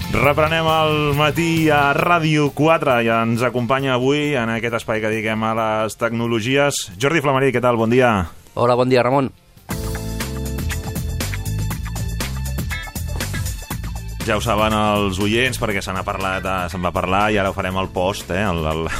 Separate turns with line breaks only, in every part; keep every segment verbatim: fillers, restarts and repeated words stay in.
Reprenem el matí a Ràdio quatre i ens acompanya avui en aquest espai que dediquem a les tecnologies Jordi Flamarí, què tal? Bon dia.
Hola, bon dia, Ramon.
Ja ho saben els oients perquè se n'ha parlat, se'n va parlar i ara ho farem al post, eh? el, el,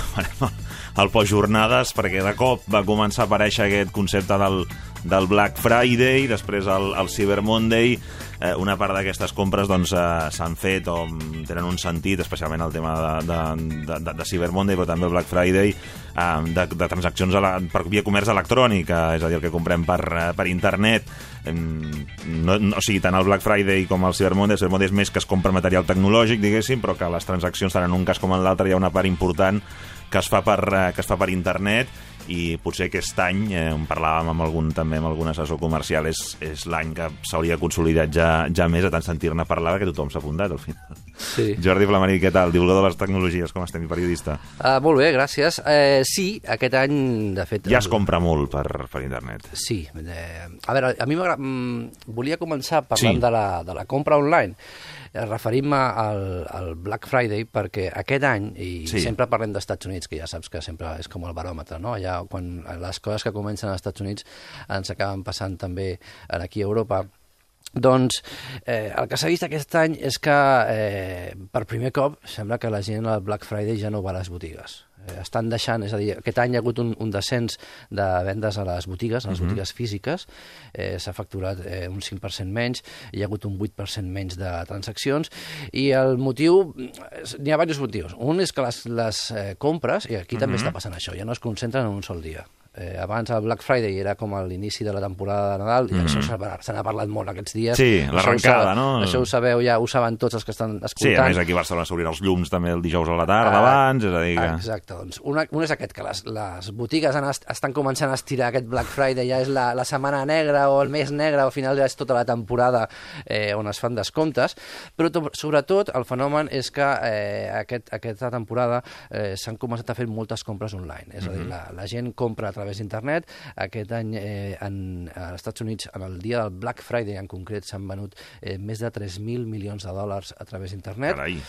el postjornades, perquè de cop va començar a aparèixer aquest concepte del, del Black Friday, després el, el Cyber Monday. Eh, una part d'aquestes compres doncs, eh, s'han fet o tenen un sentit, especialment el tema de, de, de, de Cyber Monday, però també el Black Friday, eh, de, de transaccions a la, per via comerç electrònic, eh, és a dir, el que comprem per, per internet. Eh, no, no, o sigui, tant el Black Friday com el Cyber Monday, el Cyber Monday és més que es compra material tecnològic, diguéssim, però que les transaccions, tant en un cas com en l'altre, hi ha una part important que es fa per, eh, que es fa per internet. I potser aquest any, eh, on parlàvem amb algun, també amb algun assessor comercial, és, és l'any que s'hauria consolidat ja, ja més, a tant sentir-ne parlar que tothom s'ha apuntat al final.
Sí.
Jordi Flamarí, què tal? Divulgador de les tecnologies, com estem, i periodista?
Uh, molt bé, gràcies. Uh, sí, aquest any, de fet...
Ja es compra molt per, per internet.
Sí. Eh, a veure, a mi m'agrada... Mm, volia començar parlant
Sí.
de, la, de la compra online. Referim-me al, al Black Friday perquè aquest any, i
Sí.
sempre parlem dels Estats Units, que ja saps que sempre és com el baròmetre, no? Allà, quan les coses que comencen als Estats Units ens acaben passant també aquí a Europa. Doncs eh, el que s'ha vist aquest any és que eh, per primer cop sembla que la gent al Black Friday ja no va a les botigues. Eh, estan deixant, és a dir, aquest any hi ha hagut un, un descens de vendes a les botigues, a les
Mhm.
botigues físiques, eh, s'ha facturat eh, un cinc per cent menys, hi ha hagut un vuit per cent menys de transaccions, i el motiu, n'hi ha diversos motius. Un és que les, les eh, compres, i aquí també
Mhm.
està passant això, ja no es concentren en un sol dia. Eh, abans el Black Friday era com a l'inici de la temporada de Nadal, i
Mhm.
això s'ha- se n'ha parlat molt aquests dies.
Sí,
Això
l'arrencada,
ho sa-
no?
Això ho sabeu, ja ho saben tots els que estan escoltant.
Sí, a més aquí a Barcelona s'obrirà els llums també el dijous a la tarda
Ah,
abans, és a dir que...
Exacte, doncs una, un és aquest, que les, les botigues han, est- estan començant a estirar aquest Black Friday, ja és la, la setmana negra o el mes negre, o al final ja és tota la temporada eh, on es fan descomptes, però to, sobretot el fenomen és que eh, aquest, aquesta temporada eh, s'han començat a fer moltes compres online, és a dir, la, la gent compra a través d'internet. Aquest any eh, en, als Estats Units, en el dia del Black Friday en concret, s'han venut eh, més de tres mil milions de dòlars a través d'internet.
Carai.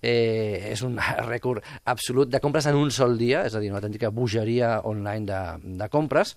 Eh, és un rècord absolut de compres en un sol dia, és a dir, una autèntica bogeria online de, de compres.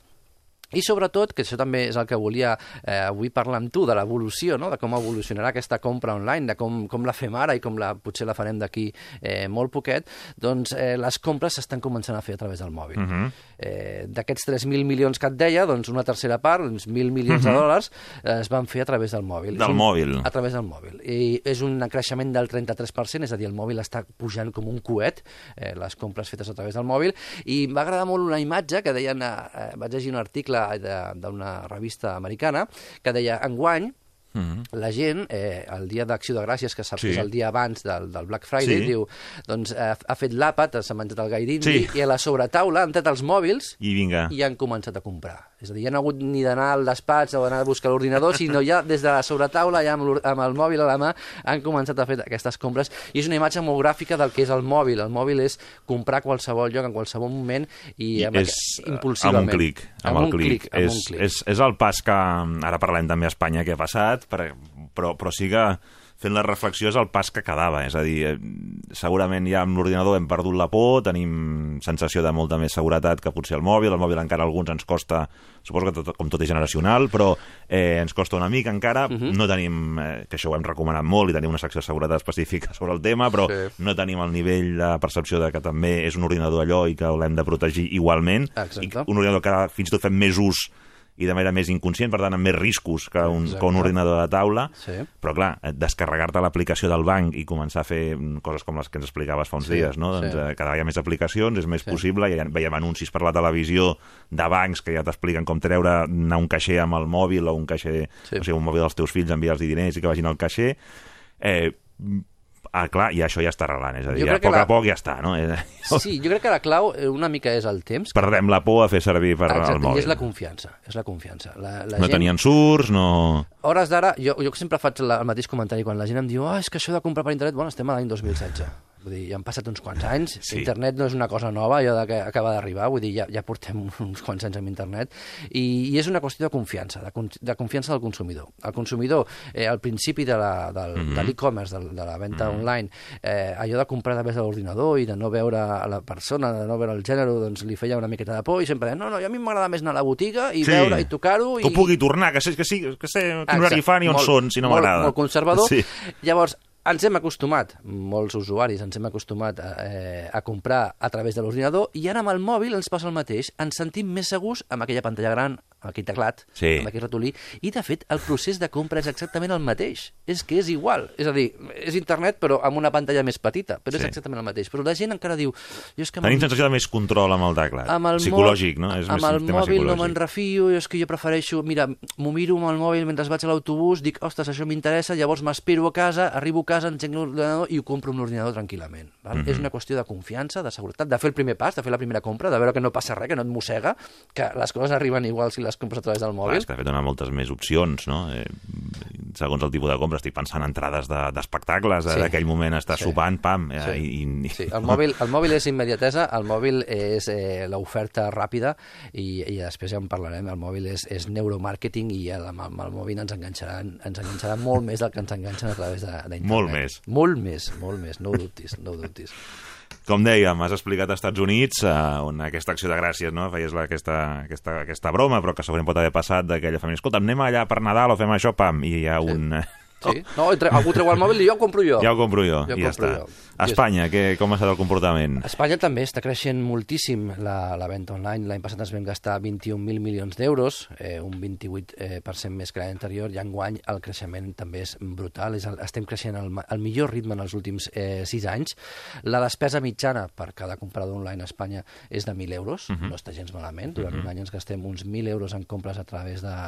I sobretot, que això també és el que volia eh, avui parlar amb tu, de l'evolució, no? De com evolucionarà aquesta compra online, de com, com la fem ara i com la, potser la farem d'aquí eh, molt poquet, doncs eh, les compres s'estan començant a fer a través del mòbil.
Mhm.
eh, D'aquests tres mil milions que et deia, doncs una tercera part, uns mil milions
Mhm.
de dòlars, eh, es van fer a través del mòbil.
Del
És un,
mòbil.
A través del mòbil. I és un creixement del trenta-tres per cent, és a dir, el mòbil està pujant com un coet, eh, les compres fetes a través del mòbil, i em va agradar molt una imatge que deien, eh, vaig llegir un article d'una revista americana que deia, enguany,
Mhm.
la gent, eh, el dia d'Acció de Gràcies, que saps
Sí.
que és el dia abans del, del Black Friday,
Sí.
diu, doncs eh, ha fet l'àpat, s'ha menjat el gall d'indi,
Sí.
i a la sobretaula han tret els mòbils
I vinga.
i han començat a comprar. És a dir, ja no ha hagut ni d'anar al despatx o d'anar a buscar l'ordinador, sinó ja des de la sobretaula, ja amb, l'or- amb el mòbil a la mà, han començat a fer aquestes compres. I és una imatge molt gràfica del que és el mòbil. El mòbil és comprar a qualsevol lloc, en qualsevol moment, i,
I
amb
és
aquest- impulsivament.
amb un clic. Amb,
Amb
el
un
clic.
clic, amb
És,
un clic.
és, és el pas que... Ara parlem també a Espanya què ha passat, però, però, però sí que fent la reflexió és el pas que quedava. És a dir, eh, segurament ja amb l'ordinador hem perdut la por, tenim sensació de molta més seguretat que potser el mòbil. El mòbil encara a alguns ens costa, suposo que tot, com tot és generacional, però eh, ens costa una mica encara.
Mhm.
No tenim, eh, que això ho hem recomanat molt i tenim una secció de seguretat específica sobre el tema, però
Sí.
no tenim el nivell de percepció de que també és un ordinador allò i que l'hem de protegir igualment.
Exacte.
I un ordinador que fins i tot fem més ús i de manera més inconscient, per tant, amb més riscos que un,
Exacte.
que un ordinador de taula.
Sí.
Però, clar, descarregar-te l'aplicació del banc i començar a fer coses com les que ens explicaves fa uns
Sí,
dies, no? Doncs
sí.
eh, cada vegada hi ha més aplicacions, és més
Sí.
possible, ja veiem anuncis per la televisió de bancs que ja t'expliquen com treure anar un caixer amb el mòbil o un caixer,
Sí.
o sigui, un mòbil dels teus fills, enviar-los diners i que vagin al caixer. Eh, Ah, clar, i això ja està arrelant, és a dir,
Jo
a
crec que
poc
la-
a poc ja està, no? Eh,
Sí, jo crec que la clau eh, una mica és el temps.
Perdem la por a fer servir per
Exacte,
al mòbil.
i és la confiança. És la confiança. La, la
No
gent...
tenien surts, no...
Hores d'ara, jo, jo sempre faig la, el mateix comentari quan la gent em diu oh, és que això de comprar per internet, bueno, estem a l'any dos mil setze. Vull dir, ja han passat uns quants anys,
Sí.
internet no és una cosa nova, allò de que acaba d'arribar, vull dir, ja, ja portem uns quants anys amb internet, i, i és una qüestió de confiança, de, con, de confiança del consumidor. El consumidor, eh, al principi de la, del, mm -hmm. de l'e-commerce, de, de la venda mm -hmm. online, eh, allò de comprar a través de l'ordinador i de no veure a la persona, de no veure el gènere, doncs li feia una miqueta de por, i sempre deia, no, no, a mi m'agrada més anar a la botiga i
Sí.
veure i tocar-ho.
Que
i...
pugui tornar, que sé, que sí, que sé quin horari fan i on
molt,
són, si no
molt,
m'agrada.
Molt conservador.
Sí.
Llavors, ens hem acostumat, molts usuaris ens hem acostumat a, eh, a comprar a través de l'ordinador, i ara amb el mòbil ens passa el mateix. Ens sentim més segurs amb aquella pantalla gran, amb aquell teclat,
Sí.
amb aquell ratolí, i de fet el procés de compra és exactament el mateix. És que és igual. És a dir, és internet però amb una pantalla més petita, però
Sí.
és exactament el mateix. Però la gent encara diu... Jo és que
Tenim sensació de més control amb el teclat.
amb el
Psicològic,
mo-
no? És
amb
més
el
un tema
mòbil no
psicològic.
me'n refio, és que jo prefereixo... Mira, m'ho miro amb el mòbil mentre vaig a l'autobús, dic, ostres, això m'interessa, llavors m'espero a casa, arribo a casa, encenc l'ordinador i ho compro amb l'ordinador tranquil·lament. Val?
Mhm.
És una qüestió de confiança, de seguretat, de fer el primer pas, de fer la primera compra, de veure que no passa res, que no et mossega, que les coses arriben igual si les compres a través del mòbil.
Clar, és que de fet dona moltes més opcions, no? Eh, segons el tipus de compra, estic pensant en entrades d'espectacles, de,
Sí.
d'aquell moment està
Sí.
sopant, pam, eh,
Sí.
i, i...
Sí, el mòbil, el mòbil és immediatesa, el mòbil és eh, l'oferta ràpida, i, i després ja en parlarem. El mòbil és, és neuromàrqueting, i el, amb, el, amb el mòbil ens enganxaran, ens enganxaran molt més del que ens enganxen a través de- d'internet.
Molt més.
Molt més, molt més, no ho dubtis, no ho dubtis.
Com dèiem, has explicat als Estats Units, eh, on aquesta acció de gràcies, no? Feies la, aquesta, aquesta, aquesta broma, però que segurament pot haver passat d'aquella família. Escolta, anem allà per Nadal o fem això, pam, i hi ha un... eh,
Sí? No, entre, algú treu el mòbil i jo ho compro jo.
Ja ho compro jo,
Jo
i ja
compro
està.
jo.
A Espanya, què, com ha estat el comportament?
A Espanya també està creixent moltíssim la, la venda online. L'any passat ens vam gastar vint-i-un mil milions d'euros, eh, un vint-i-vuit per cent més que l'any anterior, i enguany el creixement també és brutal. És el, estem creixent al, al millor ritme en els últims eh, sis anys. La despesa mitjana per cada comprador online a Espanya és de mil euros, uh -huh. no està gens malament. Durant uh -huh. un any ens gastem uns mil euros en compres a través de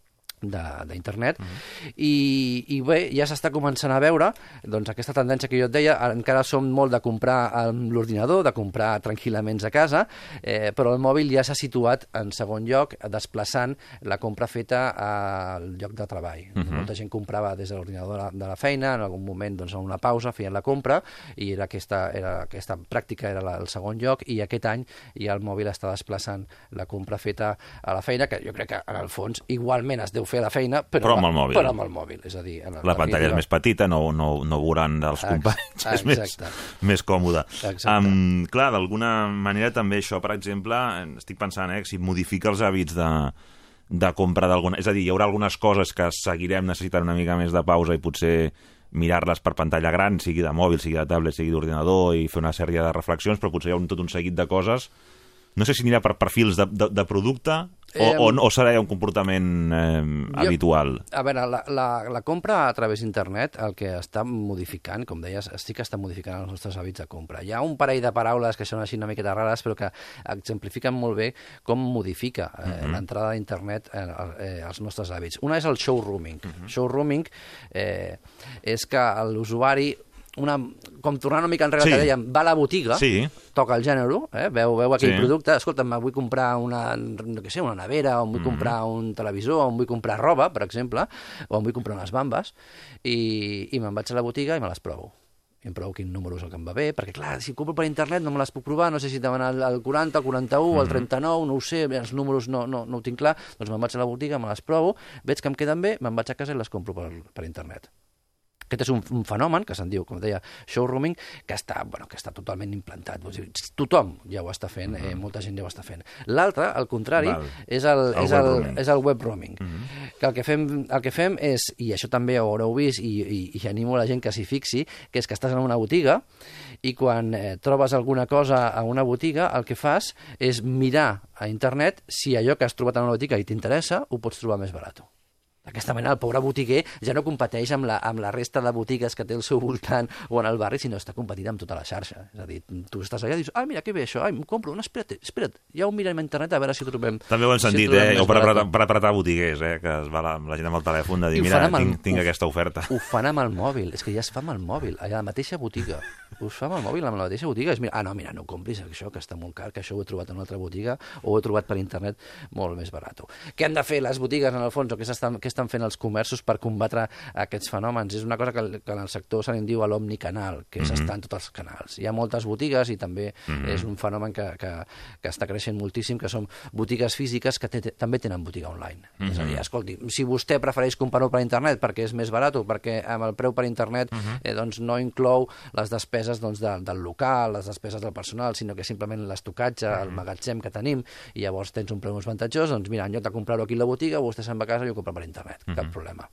d'internet, uh -huh. I, i bé, ja s'està començant a veure doncs aquesta tendència que jo et deia. Encara som molt de comprar amb l'ordinador, de comprar tranquil·lament a casa, eh, però el mòbil ja s'ha situat en segon lloc, desplaçant la compra feta al lloc de treball. Uh -huh. Molta gent comprava des de l'ordinador de la feina, en algun moment doncs, en una pausa feien la compra, i era aquesta, era, aquesta pràctica era la, el segon lloc, i aquest any ja el mòbil està desplaçant la compra feta a la feina, que jo crec que en el fons igualment es deu fer la feina, però,
Però amb el mòbil.
Però amb el mòbil, és a dir... En
La pantalla és més petita, no, no, no veuran els companys,
Ex
és més,
exacte.
més còmode.
Exacte.
Um, clar, d'alguna manera també això, per exemple, estic pensant, eh, si modifica els hàbits de, de compra d'alguna... És a dir, hi haurà algunes coses que seguirem necessitant una mica més de pausa i potser mirar-les per pantalla gran, sigui de mòbil, sigui de tablet, sigui d'ordinador, i fer una sèrie de reflexions, però potser hi ha un, tot un seguit de coses. No sé si anirà per perfils de, de, de producte o,
Eh,
o, o serà un comportament eh,
jo,
habitual.
A veure, la, la, la compra a través d'internet, el que està modificant, com deies, sí que està modificant els nostres hàbits de compra. Hi ha un parell de paraules que són així una miqueta rares, però que exemplifiquen molt bé com modifica eh, uh -huh. l'entrada d'internet eh, eh, als nostres hàbits. Una és el showrooming. Uh -huh. Showrooming eh, és que l'usuari, una, com tornant una mica enrere,
Sí.
que dèiem, va a la botiga,
Sí.
toca el gènere, eh? veu, veu aquell
Sí.
producte, escolta'm, me vull comprar una, no què sé, una nevera, o em vull
Mm-hmm.
comprar un televisor, o em vull comprar roba, per exemple, o em vull comprar unes bambes, i, i me'n vaig a la botiga i me les provo. I em provo quin número és el que em va bé, perquè clar, si compro per internet no me les puc provar, no sé si demanar el, el quaranta, el quaranta-u, el trenta-nou, no ho sé, els números no, no, no ho tinc clar, doncs me'n vaig a la botiga, me les provo, veig que em queden bé, me'n vaig a casa i les compro per, per internet. Aquest és un, un fenomen que se'n diu, com deia, showrooming, que està, bueno, que està totalment implantat. Vull dir, tothom ja ho està fent, eh, molta gent ja ho està fent. L'altre, al contrari,
Val.
és el,
El
és,
web
el,
roaming.
és el web roaming.
Mm -hmm.
Que el que, fem, el que fem és, i això també ho haureu vist, i, i, i animo la gent que s'hi fixi, que és que estàs en una botiga i quan eh, trobes alguna cosa a una botiga, el que fas és mirar a internet si allò que has trobat en una botiga i t'interessa, ho pots trobar més barat. D'aquesta manera, el pobre botiguer ja no competeix amb la, amb la resta de botigues que té al seu voltant o en el barri, sinó està competint amb tota la xarxa. És a dir, tu estàs allà i dius, ai, mira, que bé això, ai, m'ho compro, no, espera't, espera't, ja ho mirem a internet a veure si ho trobem.
També ho hem sentit,
si ho
eh?
trobem
O per
més
apretar,
barat.
per apretar botiguers, eh? Que es va la, la gent amb el telèfon de
I
dir,
ho
mira,
fan amb el-
tinc, tinc
ho-
aquesta oferta.
Ho fan amb el mòbil, és que ja es fa amb el mòbil, allà a la mateixa botiga. Ho fa amb el mòbil, amb la mateixa botiga. És, mira, ah, no, mira, no ho compris, això que està molt car, que això ho he trobat en una altra botiga, o ho he trobat per internet molt més barat. Què han de fer les botigues, en el fons, o què s'estan què estan fent els comerços per combatre aquests fenòmens. És una cosa que, que en el sector se li diu l'omnicanal, que és mm-hmm. estar en tots els canals. Hi ha moltes botigues i també mm-hmm. és un fenomen que, que, que està creixent moltíssim, que són botigues físiques que té, també tenen botiga online. Mm-hmm. És a dir, escolti, si vostè prefereix comprar-ho per internet perquè és més barat o perquè amb el preu per internet mm-hmm. eh, doncs no inclou les despeses doncs, de, del local, les despeses del personal, sinó que simplement l'estocatge, mm-hmm. el magatzem que tenim, i llavors tens un preu més avantatjós, doncs mira, en lloc de comprar-ho aquí a la botiga, vostè se'n va a casa i ho compra per internet, mm-hmm. cap problema.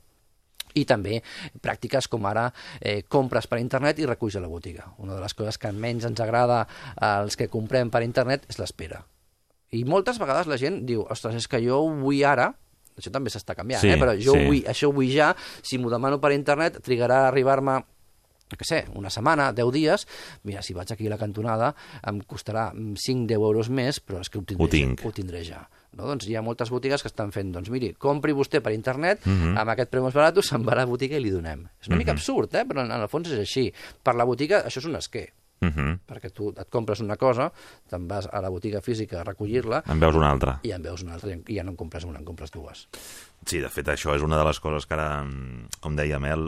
I també pràctiques com ara eh, compres per internet i reculls a la botiga. Una de les coses que menys ens agrada als que comprem per internet és l'espera. I moltes vegades la gent diu, ostres, és que jo ho vull ara, això també s'està canviant, sí, eh? Però jo sí. ho vull, això ho vull ja, si m'ho demano per internet trigarà a arribar-me que sé, una setmana, deu dies, mira, si vaig aquí a la cantonada em costarà cinc a deu euros més, però és que ho tindré,
ho tinc.
Ja, ho tindré ja. No? Doncs hi ha moltes botigues que estan fent, doncs miri, compri vostè per internet, mm-hmm. amb aquest preu més barat, se'n va a la botiga i li donem. És una mm-hmm. mica absurd, eh? Però en el fons és així. Per la botiga això és un esquer. Mm-hmm. Perquè tu et compres una cosa, te'n vas a la botiga física a recollir-la...
En veus una altra.
I en veus una altra, i ja no en compres una, en compres dues.
Sí, de fet, això és una de les coses que ara, com dèiem, eh,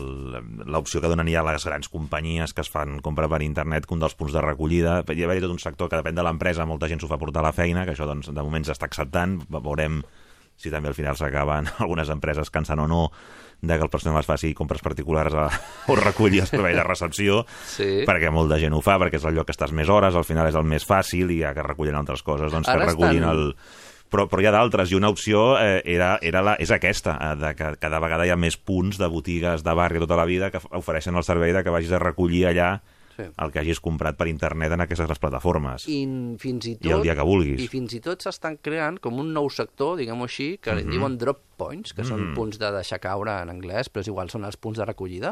l'opció que donen ja les grans companyies que es fan compra per internet, que un dels punts de recollida, hi ha tot un sector que depèn de l'empresa, molta gent s'ho fa portar a la feina, que això doncs, de moment s'està acceptant, veurem si també al final s'acaben algunes empreses cansant o no de que el personal es faci compres particulars a, o reculli el servei de recepció, sí. perquè molta gent ho fa, perquè és el lloc que estàs més hores, al final és el més fàcil, i ja que recullen altres coses, doncs ara que recullin estan... el... Però, però hi ha d'altres, i una opció eh, era, era la, és aquesta, eh, de que cada vegada hi ha més punts de botigues de barri tota la vida que ofereixen el servei de que vagis a recollir allà sí. el que hagis comprat per internet en aquestes plataformes.
I fins i tot,
I el dia que vulguis.
I fins i tot s'estan creant com un nou sector, diguem-ho així, que mm-hmm. diuen drop points, que mm-hmm. són punts de deixar caure en anglès, però és igual, són els punts de recollida.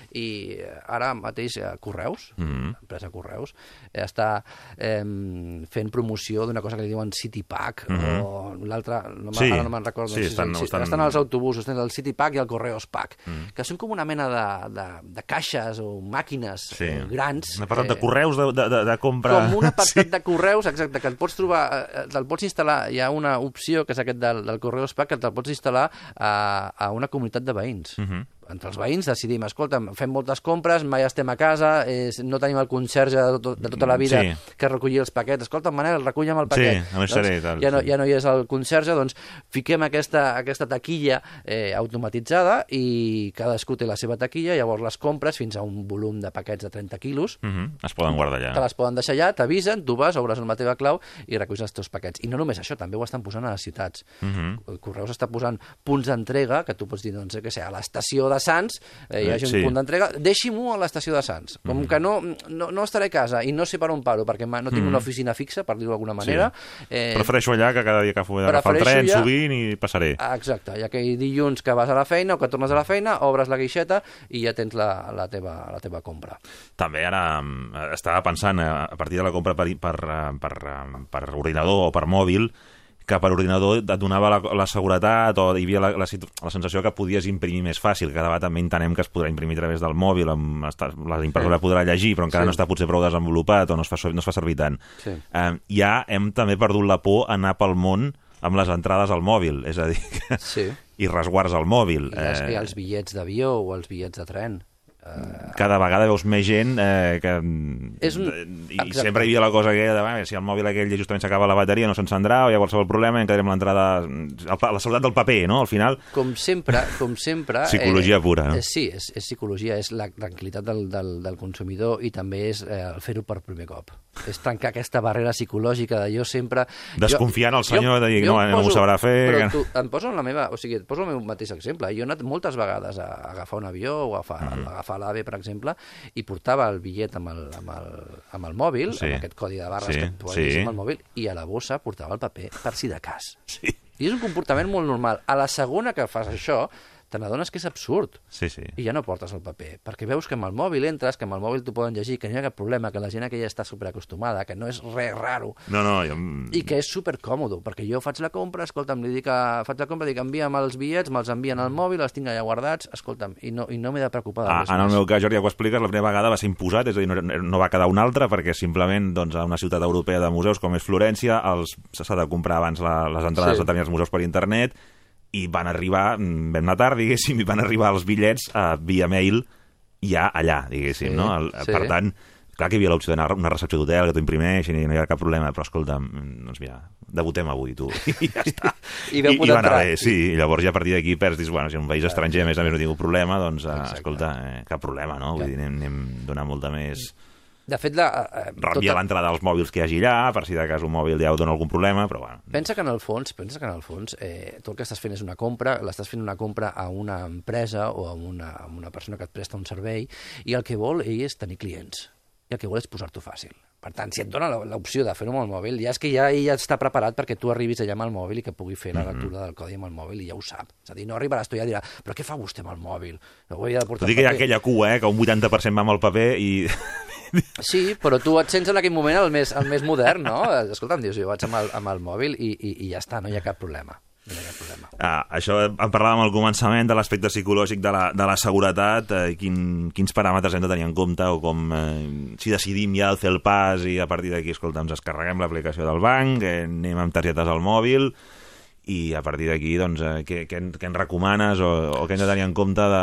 I ara mateix eh, Correus, mm-hmm. l'empresa Correus, eh, està eh, fent promoció d'una cosa que li diuen City Pack, mm-hmm. o l'altra, no, sí. ara no me'n recordo.
Sí,
si
estan,
si,
estan...
estan als autobusos, tenen el City Pack i el Correus Pack, mm-hmm. que són com una mena de, de, de caixes o màquines sí. eh, grans.
Un apartat eh, de correus de, de, de compra...
Com un apartat
sí.
de correus, exacte, que el pots trobar, eh, te'l pots instal·lar, hi ha una opció, que és aquest del, del Correus Pack, que te'l pots instal·lar a, a una comunitat de veïns. Mm-hmm. Entre els veïns decidim, escolta, fem moltes compres, mai estem a casa, eh, no tenim el conserge de, tot, de tota la vida sí. que recolli els paquets. Escolta, Manel, reculla'm el paquet.
Sí, doncs, seré, tal,
ja, no,
sí.
ja no hi és el conserge, doncs fiquem aquesta, aquesta taquilla eh, automatitzada i cadascú té la seva taquilla, llavors les compres fins a un volum de paquets de trenta quilos.
Mm-hmm. Es poden guardar allà.
Te les poden deixar allà, t'avisen, tu vas, obres amb la teva clau i reculls els teus paquets. I no només això, també ho estan posant a les ciutats. Mm-hmm. El Correus està posant punts d'entrega, que tu pots dir, doncs, que sé, a l'estació de Sants, eh, hi hagi un sí. punt d'entrega, deixi-m'ho a l'estació de Sants. Com mm-hmm. que no, no, no estaré a casa i no sé per on paro, perquè no tinc mm-hmm. una oficina fixa, per dir-ho d'alguna manera. Sí. Eh,
Prefereixo allà, que cada dia que he d'agafar el tren, ja... sovint, i passaré.
Exacte, ja que dilluns que vas a la feina o que tornes a la feina, obres la guixeta i ja tens la, la, teva, la teva compra. També
ara estava pensant, a partir de la compra per, per, per, per ordinador o per mòbil, que per ordinador et donava la, la seguretat o hi havia la, la, la sensació que podies imprimir més fàcil, que ara també entenem que es podrà imprimir a través del mòbil, amb, la impressora sí. podrà llegir, però encara sí. no està potser prou desenvolupat o no es fa, no es fa servir tant. Sí. Eh, ja hem també perdut la por a anar pel món amb les entrades al mòbil, és a dir, que, sí. i resguards al mòbil.
I els, eh, els bitllets d'avió o els bitllets de tren.
Cada vegada veus més gent eh, que
és un...
i exacte. Sempre hi havia la cosa aquella de eh, si el mòbil aquell justament s'acaba la bateria no s'encendrà o hi ha qualsevol problema i en quedarem l'entrada la saludat del paper, no? Al final
com sempre, com sempre
psicologia
eh,
pura, no?
Eh, sí, és, és psicologia, és la tranquil·litat del, del, del consumidor i també és eh, fer-ho per primer cop, és trencar aquesta barrera psicològica de jo sempre
desconfiar en el senyor jo, de dir no, no m'ho sabrà fer
però tu, em poso en la meva, o sigui, et poso el meu mateix exemple, jo he anat moltes vegades a agafar un avió o a agafar, mm-hmm. a agafar l'AVE, per exemple, i portava el bitllet amb el, amb el, amb el mòbil, sí. amb aquest codi de barres sí. que tu sí. amb el mòbil, i a la bossa portava el paper per si de cas.
Sí.
I és un comportament molt normal. A la segona que fas això, te n'adones que és absurd.
Sí, sí.
I ja no portes el paper, perquè veus que amb el mòbil entres, que amb el mòbil t'ho poden llegir, que no hi ha cap problema, que la gent aquella està superacostumada, que no és res raro.
No, no, jo...
I que és supercòmodo, perquè jo faig la compra, escolta'm, li dic a... faig la compra, dic, envia'm els bitllets, me'ls envien al mòbil, els tinc allà guardats, escolta'm, i no, i no m'he de preocupar de
ah, res en el meu cas, Jordi, ja ho expliques, la primera vegada va ser imposat, és a dir, no, no va quedar una altra, perquè simplement, doncs, a una ciutat europea de museus com és Florència, els... s'ha de comprar abans la, les entrades sí. a determinats museus per internet, i van arribar, vam anar tard, diguéssim, i van arribar els bitllets uh, via mail ja allà, diguéssim, sí, no? El, sí. Per tant, clar que hi havia l'opció d'anar a una recepció d'hotel, que t'ho imprimeixin i no hi ha cap problema, però escolta, doncs mira, debutem avui, tu, i ja està.
I,
I, i va anar bé, sí, i llavors ja a partir d'aquí perds, dius, bueno, si en un país estranger a més a més no tinc problema, doncs, uh, escolta, eh, cap problema, no? Vull dir, anem, anem donant molta més...
De fet, la...
Eh, Ràpia tota... l'entrada dels mòbils que hi hagi allà, per si de cas un mòbil ja ho dona algun problema, però bueno...
Pensa que en el fons, pensa que en el fons, eh, tot el que estàs fent és una compra, l'estàs fent una compra a una empresa o a una, a una persona que et presta un servei, i el que vol ell és tenir clients, i el que vol és posar-t'ho fàcil. Per tant, si et dona l'opció de fer-ho amb el mòbil, ja és que ja ell ja està preparat perquè tu arribis allà amb el mòbil i que pugui fer la lectura del codi amb el mòbil, i ja ho sap. És a dir, no arribaràs tu ja i dirà, però què fa vostè amb el mòbil? No ho he de portar.
Tot i que hi ha aquella cua, eh, que un vuitanta per cent va amb el paper i...
Sí, però tu et sents en aquell moment el més, el més modern, no? Escolta'm, dius, jo vaig amb el, amb el mòbil i, i, i ja està, no hi ha cap problema. No hi ha cap problema.
Ah, això en parlàvem al començament de l'aspecte psicològic de la, de la seguretat, eh, quin, quins paràmetres hem de tenir en compte, o com eh, si decidim ja fer el pas i a partir d'aquí, escolta, ens descarreguem l'aplicació del banc, eh, anem amb targetes al mòbil, i a partir d'aquí, doncs, eh, què, què, què ens recomanes o, o què hem de tenir en compte de,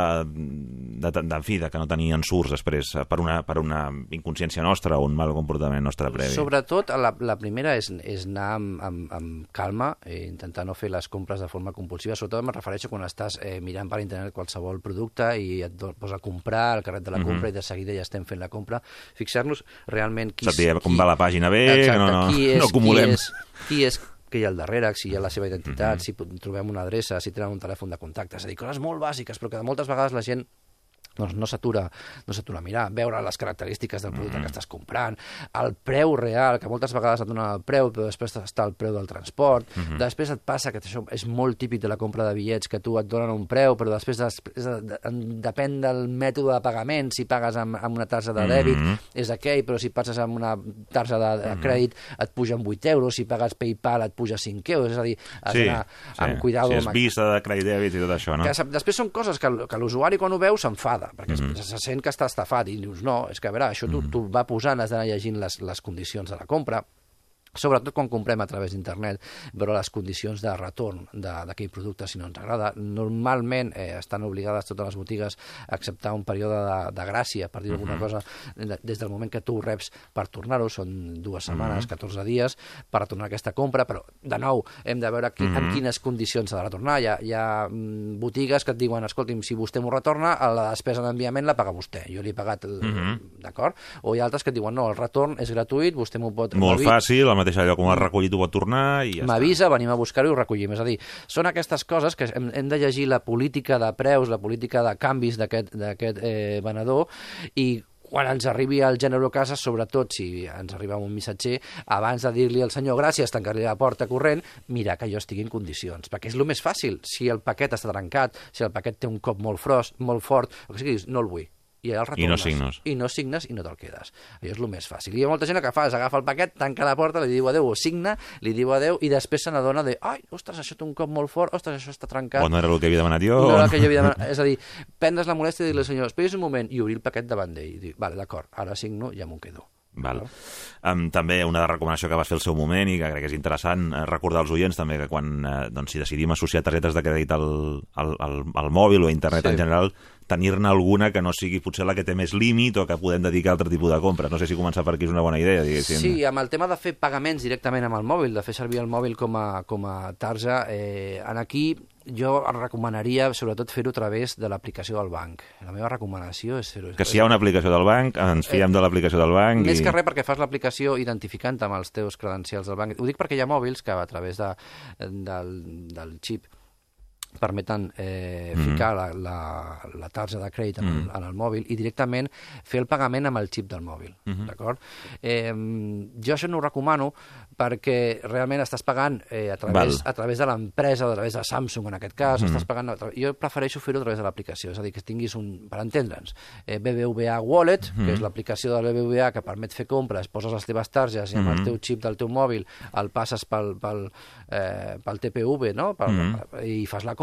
de, de, de, fi, de que no tenir ensurts després per una, per una inconsciència nostra o un mal comportament nostre previ?
Sobretot, la, la primera és, és anar amb, amb, amb calma, eh, intentar no fer les compres de forma compulsiva. Sobretot em refereixo quan estàs eh, mirant per internet qualsevol producte i et posa a comprar al carret de la compra, mm-hmm. i de seguida ja estem fent la compra. Fixar-nos realment qui...
Saber com va la pàgina bé,
exacte,
que no, no,
qui és,
no acumulem.
Qui és, qui és que hi ha al darrere, si hi ha la seva identitat, mm-hmm. si trobem una adreça, si tenen un telèfon de contacte. És a dir, coses molt bàsiques, però que moltes vegades la gent doncs no s'atura no s'atura a mirar, veure les característiques del producte mm-hmm. que estàs comprant, el preu real, que moltes vegades et donen el preu, però després està el preu del transport, mm-hmm. després et passa, que això és molt típic de la compra de bitllets, que tu et donen un preu, però després, després de, de, depèn del mètode de pagament, si pagues amb, amb una tarja de dèbit, mm-hmm. és aquell, però si passes amb una tarja de, de crèdit et pugen vuit euros, si pagues PayPal et puja cinc euros, és a dir, has
sí,
d'anar
sí.
amb cuidado.
Si és vista de crèdit dèbit i tot això, no?
Que, després són coses que, que l'usuari quan ho veu s'enfada, perquè mm-hmm. se sent que està estafat i dius, no, és que a veure, això tu, tu va posant, has d'anar llegint les, les condicions de la compra, sobretot quan comprem a través d'internet, veure les condicions de retorn d'aquell producte si no ens agrada. Normalment eh, estan obligades totes les botigues a acceptar un període de, de gràcia, per dir uh-huh. alguna cosa, des del moment que tu ho reps per tornar-ho, són dues setmanes, uh-huh. catorze dies, per retornar aquesta compra, però de nou hem de veure qui, uh-huh. en quines condicions s'ha de retornar. Hi ha, hi ha mm, botigues que et diuen, escolti'm, si vostè m'ho retorna, la despesa d'enviament la paga vostè, jo li he pagat, el, uh-huh. d'acord? O hi ha altres que et diuen, no, el retorn és gratuït, vostè m'ho pot...
Molt fàcil, la mateix allò com el recollit ho pot tornar i ja
m'avisa, venim a buscar-ho i ho recollim. És a dir, són aquestes coses que hem, hem de llegir la política de preus, la política de canvis d'aquest eh, venedor, i quan ens arribi el gènere a casa, sobretot si ens arriba un missatger, abans de dir-li al senyor gràcies, tancar-li la porta corrent, mirar que jo estigui en condicions, perquè és el més fàcil. Si el paquet està trencat, si el paquet té un cop molt, fros, molt fort, o que sigui, dius, no el vull. I,
I no signes.
I no signes i no te'l quedes. Això és el més fàcil. I hi ha molta gent que fa és agafa el paquet, tanca la porta, li diu adeu, o signa, li diu adeu, i després se n'adona de, ai, ostres, això té un cop molt fort, ostres, això està trencat.
O no era el que havia demanat jo.
No era el que jo havia demanat. És a dir, prendre's la molèstia i dir-li al senyor, esperis un moment, i obrir el paquet davant d'ell. I dir, vale, d'acord, ara signo i ja m'ho quedo.
Val. Um, també una recomanació que vas fer al seu moment i que crec que és interessant eh, recordar als oients també que quan eh, doncs, si decidim associar targetes de crèdit al, al, al, al mòbil o a internet sí. en general, tenir-ne alguna que no sigui potser la que té més límit o que podem dedicar a altre tipus de compra. No sé si començar per aquí és una bona idea, diguéssim.
Sí, amb el tema de fer pagaments directament amb el mòbil, de fer servir el mòbil com a, com a tarja, eh, en aquí jo recomanaria sobretot fer-ho a través de l'aplicació del banc. La meva recomanació és fer-ho.
Que si hi ha una aplicació del banc, ens fiem eh, de l'aplicació del banc.
Més
i...
que res perquè fas l'aplicació identificant amb els teus credencials del banc. Ho dic perquè hi ha mòbils que a través de, del, del xip permeten eh, mm. ficar la, la, la tarja de crèdit en, mm. el, en el mòbil i directament fer el pagament amb el xip del mòbil, mm-hmm. d'acord? Eh, jo això no ho recomano perquè realment estàs pagant eh, a, través, a través de l'empresa, a través de Samsung en aquest cas, mm. estàs pagant... Jo prefereixo fer-ho a través de l'aplicació, és a dir, que tinguis un... per entendre'ns, eh, B B V A Wallet, mm. que és l'aplicació del B B V A que permet fer compres, poses les teves targes i amb mm. el teu xip del teu mòbil el passes pel, pel, eh, pel T P V, no? Pel, mm. i fas la compra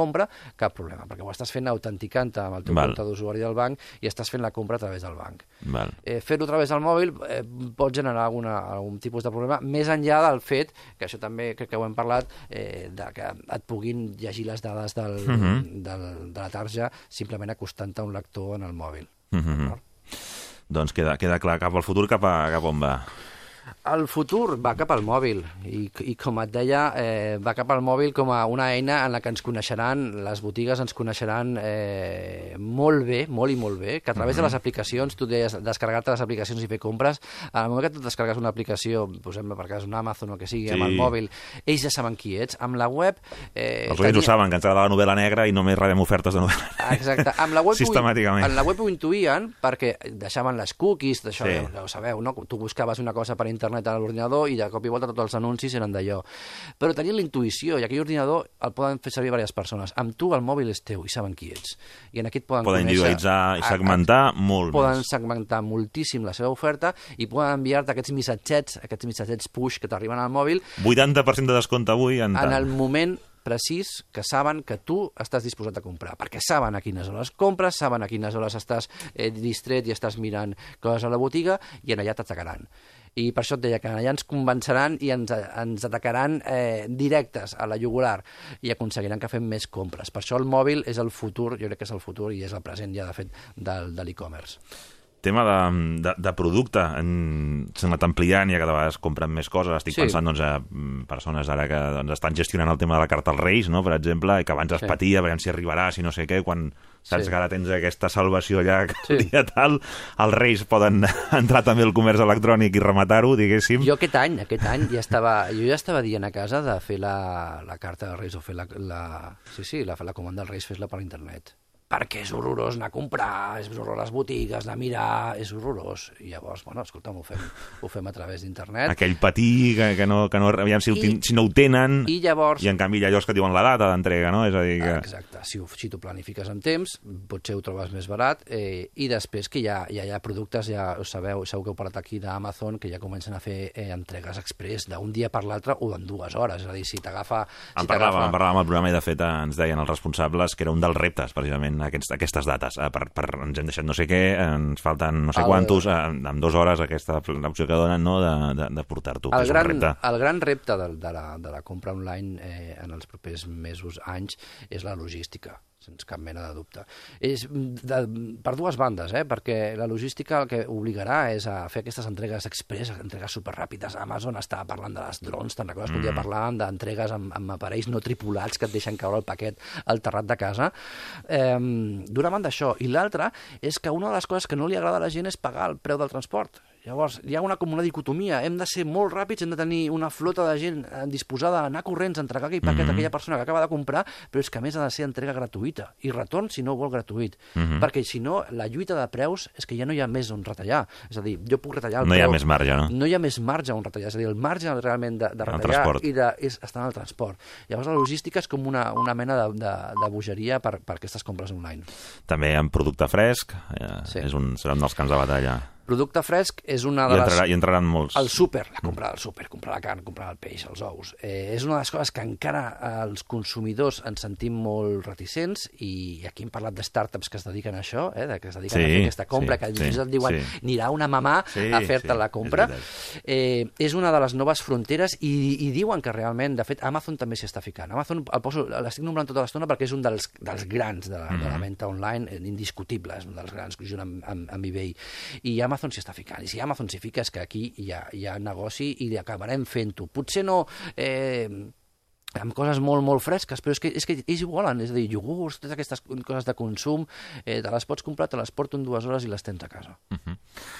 compra, cap problema, perquè ho estàs fent autenticant amb el teu
Val.
compte d'usuari del banc i estàs fent la compra a través del banc.
Val.
Eh, fer-ho a través del mòbil eh, pot generar alguna, algun tipus de problema, més enllà del fet, que això també crec que ho hem parlat, eh, de que et puguin llegir les dades del, uh -huh. del, de la tarja simplement acostant-te un lector en el mòbil.
Uh -huh.
No?
Doncs queda, queda clar, cap al futur, cap, a, cap on va?
El futur va cap al mòbil i, i com et deia, eh, va cap al mòbil com a una eina en la que ens coneixeran, les botigues ens coneixeran eh, molt bé, molt i molt bé, que a través de les aplicacions, tu deies descarregar-te les aplicacions i fer compres, al moment que tu descarregues una aplicació, posem per cas un Amazon o que sigui, sí. amb el mòbil, ells ja saben qui ets. Amb la web... Eh,
Els oients tenia... ho saben, que ens agrada la novel·la negra i només rebem ofertes de novel·la negra.
Exacte. Amb la web
sistemàticament.
Ho, en la web ho intuïen perquè deixaven les cookies, d'això sí. ja ho sabeu, no? Tu buscaves una cosa per internet a l'ordinador i de cop i volta tots els anuncis eren d'allò. Però tenien la intuïció i aquell ordinador el poden fer servir diverses persones. Amb tu el mòbil és teu i saben qui ets. I en aquí et poden,
poden
conèixer...
individualitzar i segmentar a, molt
poden
més.
segmentar moltíssim la seva oferta i poden enviar-te aquests missatgets, aquests missatgets push que t'arriben al mòbil.
vuitanta per cent de descompte avui en,
en el moment precís que saben que tu estàs disposat a comprar, perquè saben a quines hores compres, saben a quines hores estàs eh, distret i estàs mirant coses a la botiga i en allà t'atacaran. I per això et deia que allà ens convenceran i ens, ens atacaran eh, directes a la jugular i aconseguiran que fem més compres. Per això el mòbil és el futur, jo crec que és el futur i és el present ja, de fet, del, de l'e-commerce.
Tema de, de, de producte, s'ha anat ampliant i cada vegada es compren més coses. Estic sí. pensant doncs, a persones ara que doncs, estan gestionant el tema de la carta als Reis, no? Per exemple, i que abans es sí. patia, veiem si arribarà, si no sé què, quan saps sí. que ara tens aquesta salvació allà que sí. el dia tal, els Reis poden entrar també al comerç electrònic i rematar-ho, diguéssim.
Jo aquest any, aquest any ja estava, jo ja estava dient a casa de fer la, la carta dels Reis o fer la, la, sí, sí, la, la comanda dels Reis, fes-la per internet. Perquè és horrorós anar a comprar, és horrorós les botigues, anar a mirar, és horrorós. I llavors, bueno, escolta'm, ho fem, ho fem a través d'internet.
Aquell patí que, que no, que no aviam si, I, si no ho tenen,
i, llavors,
i en canvi hi ha llocs que diuen la data d'entrega, no? És a dir que...
Exacte, si, ho, si t'ho planifiques amb temps, potser ho trobes més barat, eh, i després que hi ha, ja hi ha productes, ja ho sabeu, segur que heu parlat aquí d'Amazon, que ja comencen a fer eh, entregues express d'un dia per l'altre o en dues hores, és a dir, si t'agafa...
En, si parlàvem, en parlàvem al programa i de fet ens deien els responsables que era un dels reptes, precisament, Aquests, aquestes dates. Per, per, ens hem deixat no sé què, ens falten no sé el, quantos, en, en dues hores aquesta opció que donen, no?, de, de, de portar-t'ho.
El, gran, el gran repte de, de, la, de la compra online eh, en els propers mesos, anys, és la logística, sense cap mena de dubte. És de, per dues bandes, eh? Perquè la logística el que obligarà és a fer aquestes entregues express, entregues superràpides. Amazon estava parlant de les drons, te'n recordes que un dia parlàvem d'entregues amb, amb aparells no tripulats que et deixen caure el paquet al terrat de casa. Eh, D'una banda això, i l'altra és que una de les coses que no li agrada a la gent és pagar el preu del transport. Llavors, hi ha una, com una dicotomia. Hem de ser molt ràpids, hem de tenir una flota de gent disposada a anar corrents, a entregar aquell paquet mm -hmm. a aquella persona que acaba de comprar, però és que a més ha de ser entrega gratuïta i retorn si no ho vol gratuït. Mm -hmm. Perquè si no, la lluita de preus és que ja no hi ha més on retallar. És a dir, jo puc retallar el
no
preu.
No hi ha més marge, no?
No hi ha més marge on retallar. És a dir, el marge realment de, de retallar i de, és estar en el transport. Llavors la logística és com una, una mena de, de, de bogeria per, per aquestes compres online.
També en producte fresc, eh, sí. és un, serà un dels camps de batalla.
Producte fresc és una de
I entrarà,
les...
I entraran molts.
El súper, la compra del súper, comprar la carn, comprar el peix, els ous. Eh, és una de les coses que encara els consumidors ens sentim molt reticents i aquí hem parlat de startups que es dediquen a això, eh, que es dediquen sí, a fer aquesta compra, sí, que fins i tot diuen sí. anirà una mamà sí, a fer-te sí, la compra. És, eh, és una de les noves fronteres i, i diuen que realment, de fet, Amazon també s'hi està ficant. Amazon el poso, l'estic nombrant tota l'estona perquè és un dels, dels grans de la, mm -hmm. de la venda online, indiscutible, és un dels grans, junt amb, amb, amb eBay. I Amazon s'hi està ficant. I si Amazon s'hi fica és que aquí hi ha, hi ha negoci i acabarem fent-ho. Potser no... Eh, amb coses molt, molt fresques, però és que, és que ells ho volen, és a dir, iogurts, totes aquestes coses de consum, eh, te les pots comprar, te les porto en dues hores i les tens a casa. Uh-huh.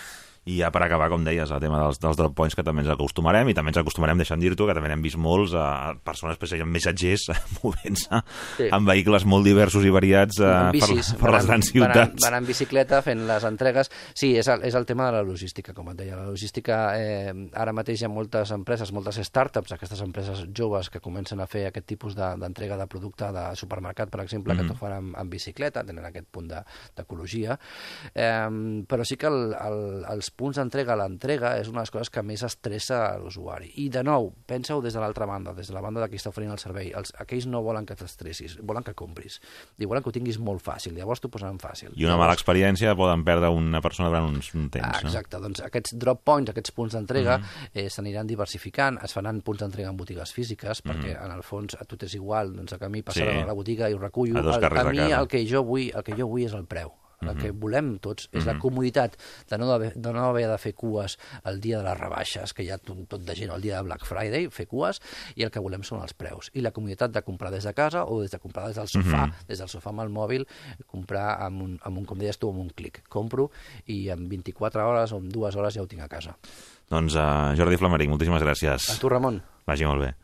I ja per acabar, com deies, el tema dels, dels drop points, que també ens acostumarem, i també ens acostumarem, deixant dir-t'ho, que també n'hem vist molts, a persones, especialment missatgers, movent-se sí. en vehicles molt diversos i variats eh, bicis, per, per les grans ciutats.
Van, van en bicicleta fent les entregues. Sí, és el, és el tema de la logística, com et deia. La logística, eh, ara mateix hi ha moltes empreses, moltes startups, aquestes empreses joves que comencen a fer aquest tipus d'entrega de, de producte de supermercat, per exemple, mm-hmm. que t'ho fan en, en bicicleta, tenen aquest punt d'ecologia. De, eh, però sí que el, el, els punts d'entrega, l'entrega és una de les coses que més estressa a l'usuari. I, de nou, pensa-ho des de l'altra banda, des de la banda de qui està oferint el servei. Els, aquells no volen que t'estressis, volen que compris. I volen que ho tinguis molt fàcil, llavors t'ho posaran fàcil.
I una
llavors...
mala experiència poden perdre una persona durant uns, un temps,
ah,
no?
Exacte, doncs aquests drop points, aquests punts d'entrega,
mm-hmm.
eh, s'aniran diversificant, es faran punts d'entrega en botigues físiques,
mm-hmm.
perquè en el fons a tu t'és igual, doncs a mi passarà
sí.
a la botiga i ho recullo.
A dos
el,
carrers
a
de
mi
casa.
el que jo vull, el que jo vull és el preu. El que volem tots és la comoditat de no haver, de no haver de fer cues el dia de les rebaixes, que hi ha tot, tot de gent el dia de Black Friday, fer cues, i el que volem són els preus. I la comoditat de comprar des de casa o des de comprar des del sofà, mm-hmm. des del sofà amb el mòbil, comprar amb un, amb un, com deies tu, amb un clic. Compro i en vint-i-quatre hores o en dues hores ja ho tinc a casa.
Doncs uh, Jordi Flamaric, moltíssimes gràcies.
A tu, Ramon.
Vagi molt bé.